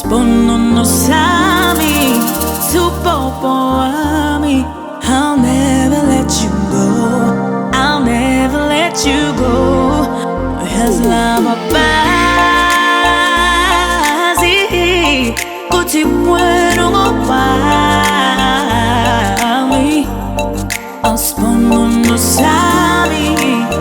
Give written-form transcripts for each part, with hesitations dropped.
Spono sami, supopoami. I'll never let you go. I'll never let you go. Has lama basi, kuti bueno mopami. Spono sami,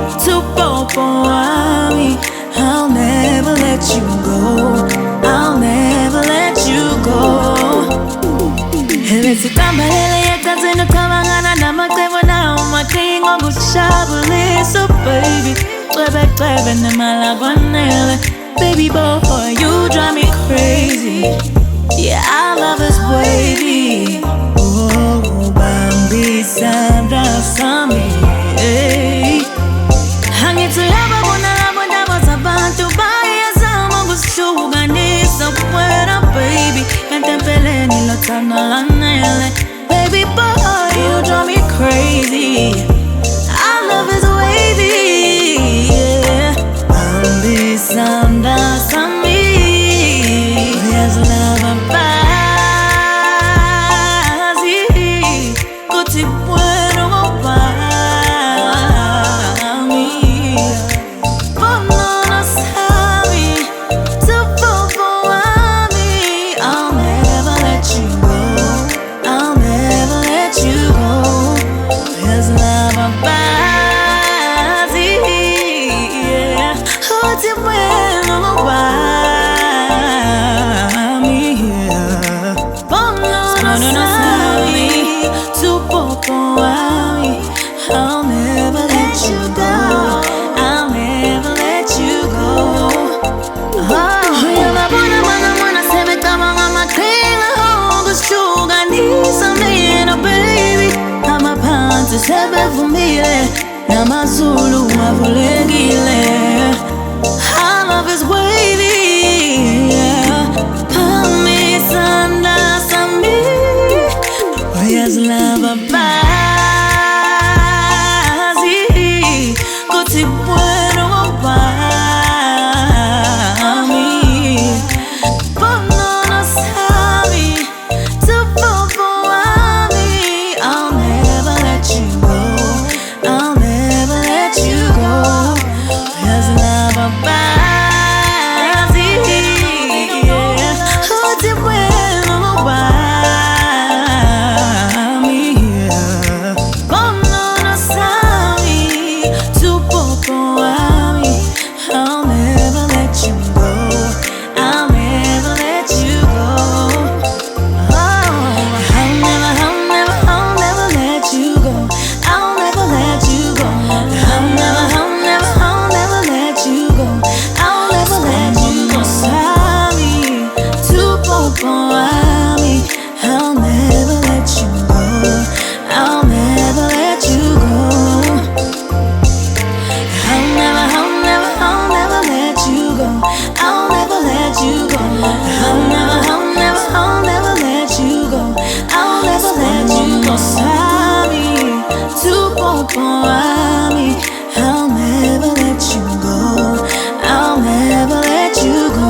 supopoami. I'll never let you go. I'll never let you go. Elesi tambalele yekazino tabangana namakebo na umakingo gushabule. So baby, twebe nemalagwanele. Baby boy, you drive me crazy. Yeah, our love is wavy. Oh, Bambi Sandra Sami. Hangitsu yaba bona bona wasabantu baya zama gushuganisa fuera baby. Mentempeleni lotana lanele. Baby boy, you drive me crazy. Our love is wavy. Yeah, Bambi Sandra Sami. Yes, love and basi, kuti bueno mopami. Bono no sabi, supopoami. I'll never let you go. I'll never let you go. Yes, love and basi, yeah. Kuti bueno mopami. I'll never let you go. I'll never let you go. Oh, you're a bona se me tama mama clean. Oh, the sugar needs some in a baby. I'm a panty sebe fumile. Namazulu mavulegile. Our love is wavy. Yeah, Pami Sanda Sami. Oh, yes, love a kuti bueno mopami. Bono no sabi, supopoami. I'll never let you go. I'll never let you go. Yes, love a basi, yeah. Kuti bueno mopami, yeah. Bono no sabi, supopoami. I'll never let you go. I'll never let you go. Oh, I'll never let you go. I'll never let you go. I'll never let you go. I'll never let you go. Sami, supopoami. I'll never let you go. I'll never let you go. I'll never let you go. I'll never let you go. I'll never let you go. I'll never let you go. Sami, supopoami. I'll never let you go. I'll never let you go.